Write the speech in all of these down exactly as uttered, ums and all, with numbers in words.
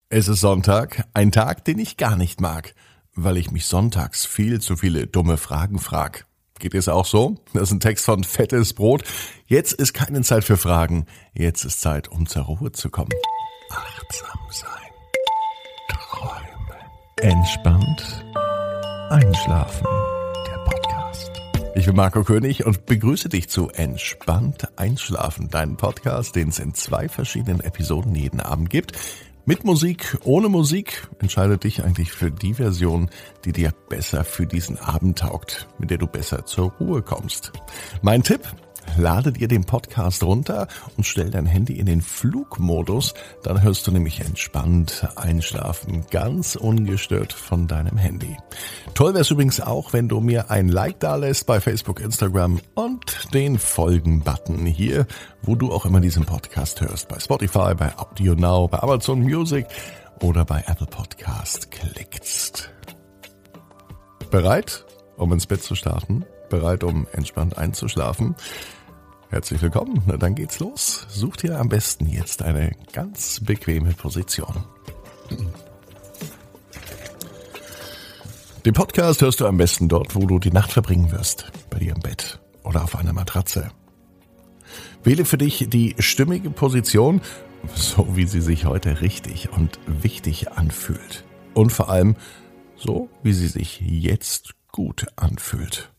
Es ist Sonntag, ein Tag, den ich gar nicht mag, weil ich mich sonntags viel zu viele dumme Fragen frag. Geht es auch so? Das ist ein Text von Fettes Brot. Jetzt ist keine Zeit für Fragen. Jetzt ist Zeit, um zur Ruhe zu kommen. Achtsam sein. Träumen. Entspannt. Einschlafen. Der Podcast. Ich bin Marco König und begrüße dich zu Entspannt Einschlafen, deinem Podcast, den es in zwei verschiedenen Episoden jeden Abend gibt. Mit Musik, ohne Musik, entscheide dich eigentlich für die Version, die dir besser für diesen Abend taugt, mit der du besser zur Ruhe kommst. Mein Tipp: Lade dir den Podcast runter und stell dein Handy in den Flugmodus, dann hörst du nämlich entspannt einschlafen, ganz ungestört von deinem Handy. Toll wäre es übrigens auch, wenn du mir ein Like dalässt bei Facebook, Instagram und den Folgen-Button hier, wo du auch immer diesen Podcast hörst, bei Spotify, bei Audio Now, bei Amazon Music oder bei Apple Podcast klickst. Bereit, um ins Bett zu starten? Bereit, um entspannt einzuschlafen? Herzlich willkommen, na dann geht's los. Such dir am besten jetzt eine ganz bequeme Position. Den Podcast hörst du am besten dort, wo du die Nacht verbringen wirst, bei dir im Bett oder auf einer Matratze. Wähle für dich die stimmige Position, so wie sie sich heute richtig und wichtig anfühlt. Und vor allem so, wie sie sich jetzt gut anfühlt.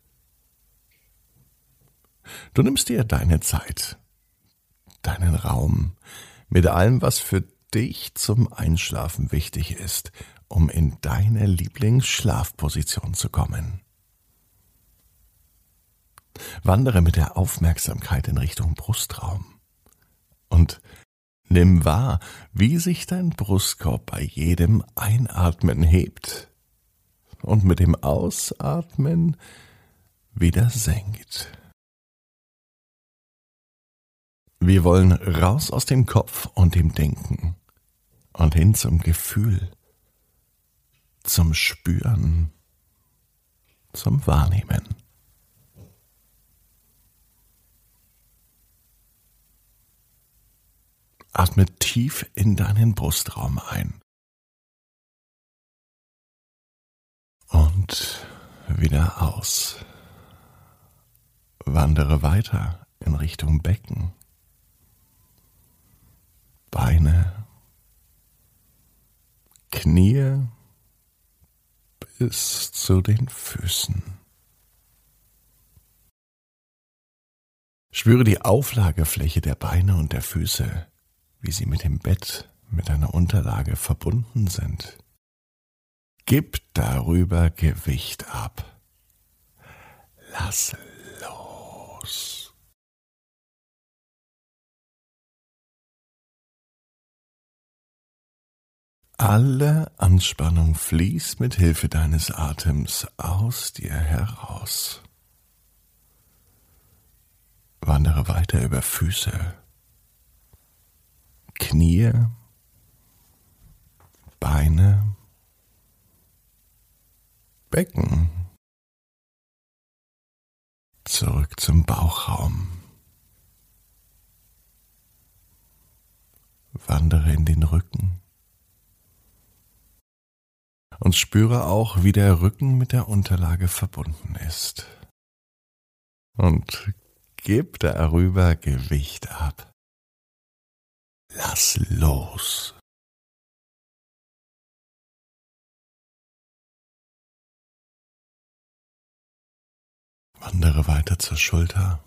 Du nimmst dir deine Zeit, deinen Raum, mit allem, was für dich zum Einschlafen wichtig ist, um in deine Lieblingsschlafposition zu kommen. Wandere mit der Aufmerksamkeit in Richtung Brustraum und nimm wahr, wie sich dein Brustkorb bei jedem Einatmen hebt und mit dem Ausatmen wieder senkt. Wir wollen raus aus dem Kopf und dem Denken und hin zum Gefühl, zum Spüren, zum Wahrnehmen. Atme tief in deinen Brustraum ein und wieder aus. Wandere weiter in Richtung Becken. Beine, Knie bis zu den Füßen. Spüre die Auflagefläche der Beine und der Füße, wie sie mit dem Bett, mit deiner Unterlage verbunden sind. Gib darüber Gewicht ab. Lass los. Alle Anspannung fließt mit Hilfe deines Atems aus dir heraus. Wandere weiter über Füße, Knie, Beine, Becken, zurück zum Bauchraum. Wandere in den Rücken. Und spüre auch, wie der Rücken mit der Unterlage verbunden ist. Und gib darüber Gewicht ab. Lass los. Wandere weiter zur Schulter,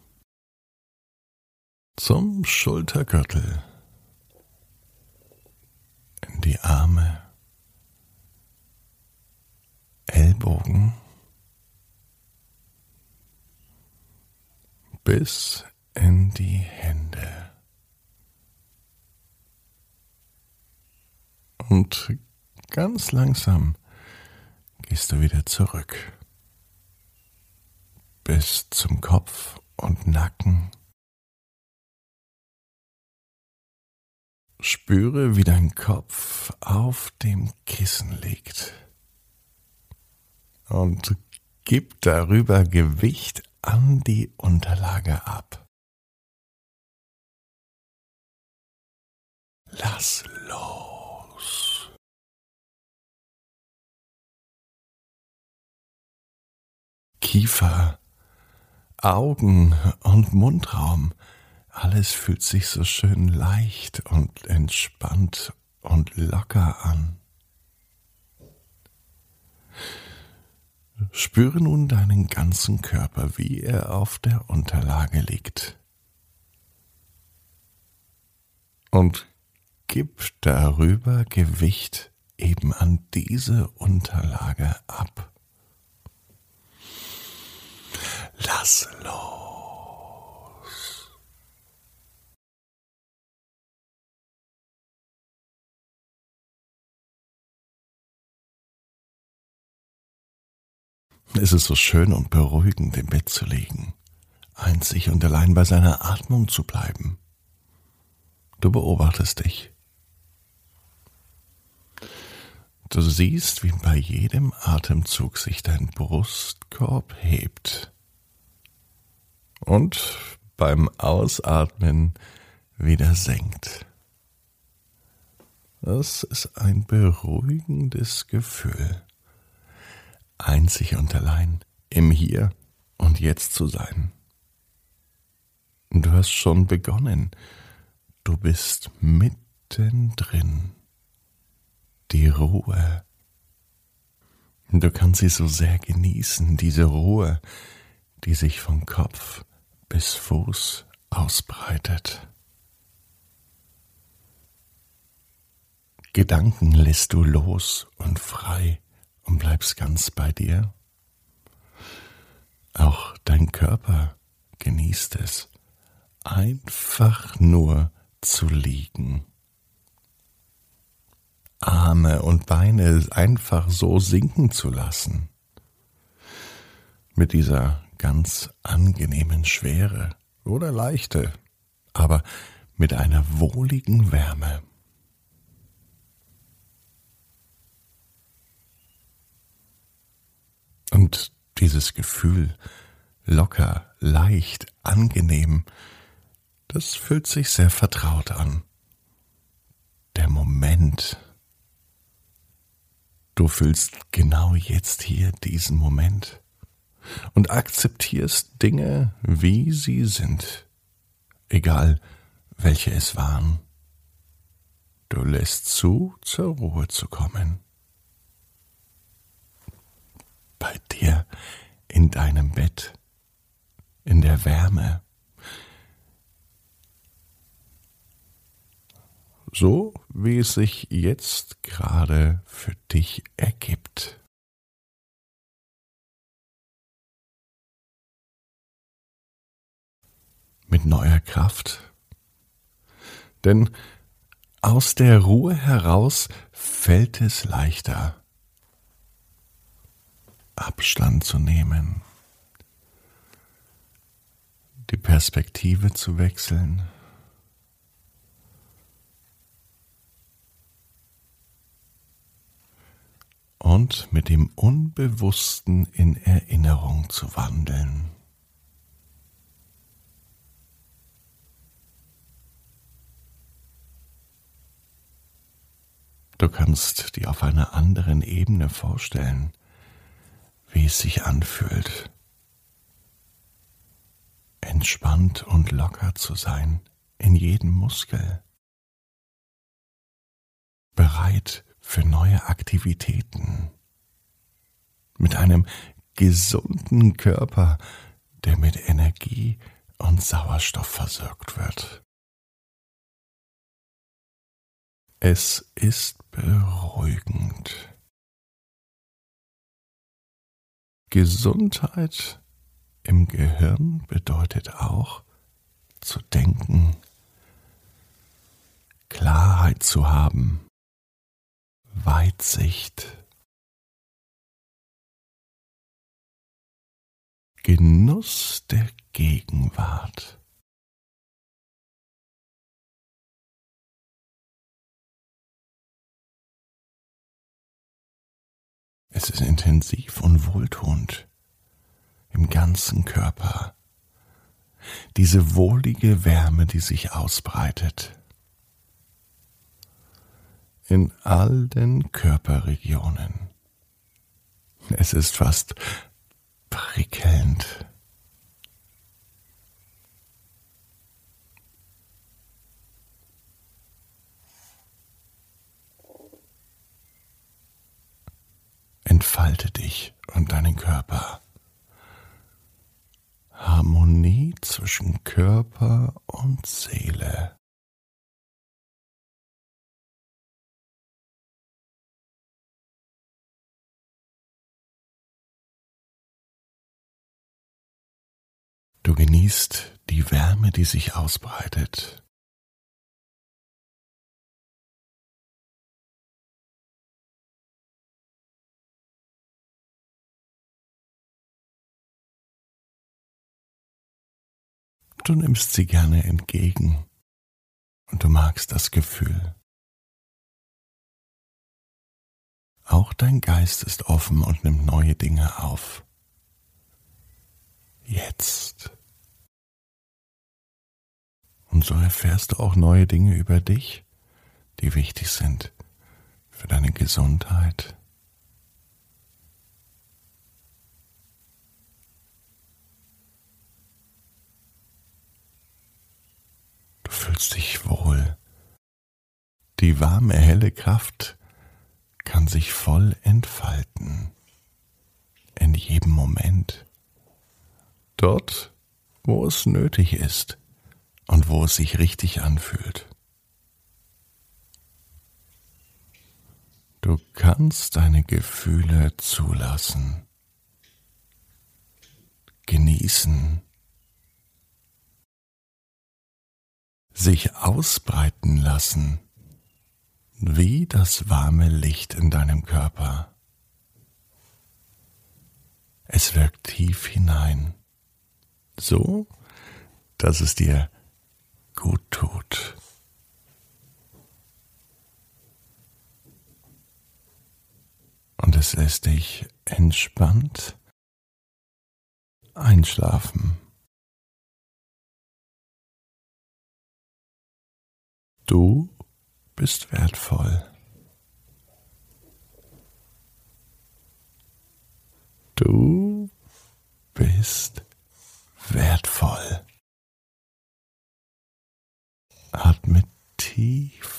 zum Schultergürtel, in die Arme, Ellbogen bis in die Hände. Und ganz langsam gehst du wieder zurück bis zum Kopf und Nacken. Spüre, wie dein Kopf auf dem Kissen liegt. Und gib darüber Gewicht an die Unterlage ab. Lass los. Kiefer, Augen und Mundraum. Alles fühlt sich so schön leicht und entspannt und locker an. Spüre nun deinen ganzen Körper, wie er auf der Unterlage liegt. Und gib darüber Gewicht eben an diese Unterlage ab. Lass los. Es ist so schön und beruhigend, im Bett zu liegen, einzig und allein bei seiner Atmung zu bleiben. Du beobachtest dich. Du siehst, wie bei jedem Atemzug sich dein Brustkorb hebt und beim Ausatmen wieder senkt. Das ist ein beruhigendes Gefühl, einzig und allein im Hier und Jetzt zu sein. Du hast schon begonnen. Du bist mittendrin. Die Ruhe. Du kannst sie so sehr genießen, diese Ruhe, die sich von Kopf bis Fuß ausbreitet. Gedanken lässt du los und frei und bleibst ganz bei dir. Auch dein Körper genießt es, einfach nur zu liegen. Arme und Beine einfach so sinken zu lassen. Mit dieser ganz angenehmen Schwere oder Leichte, aber mit einer wohligen Wärme. Und dieses Gefühl, locker, leicht, angenehm, das fühlt sich sehr vertraut an. Der Moment. Du fühlst genau jetzt hier diesen Moment und akzeptierst Dinge, wie sie sind, egal welche es waren. Du lässt zu, zur Ruhe zu kommen. Bei dir, in deinem Bett, in der Wärme. So wie es sich jetzt gerade für dich ergibt. Mit neuer Kraft. Denn aus der Ruhe heraus fällt es leichter, Abstand zu nehmen, die Perspektive zu wechseln. Und mit dem Unbewussten in Erinnerung zu wandeln. Du kannst dir auf einer anderen Ebene vorstellen, wie es sich anfühlt, entspannt und locker zu sein in jedem Muskel, bereit für neue Aktivitäten, mit einem gesunden Körper, der mit Energie und Sauerstoff versorgt wird. Es ist beruhigend. Gesundheit im Gehirn bedeutet auch, zu denken, Klarheit zu haben, Weitsicht, Genuss der Gegenwart. Es ist intensiv und wohltuend im ganzen Körper. Diese wohlige Wärme, die sich ausbreitet. In all den Körperregionen. Es ist fast, prickelnd. Entfalte dich und deinen Körper. Harmonie zwischen Körper und Seele. Du genießt die Wärme, die sich ausbreitet. Du nimmst sie gerne entgegen und du magst das Gefühl. Auch dein Geist ist offen und nimmt neue Dinge auf. Jetzt. Und so erfährst du auch neue Dinge über dich, die wichtig sind für deine Gesundheit. Du fühlst dich wohl. Die warme, helle Kraft kann sich voll entfalten. In jedem Moment. Dort, wo es nötig ist und wo es sich richtig anfühlt. Du kannst deine Gefühle zulassen, genießen, sich ausbreiten lassen, wie das warme Licht in deinem Körper. Es wirkt tief hinein, so, dass es dir gut tut. Und es lässt dich entspannt einschlafen. Du bist wertvoll. Du bist wertvoll. Atme tief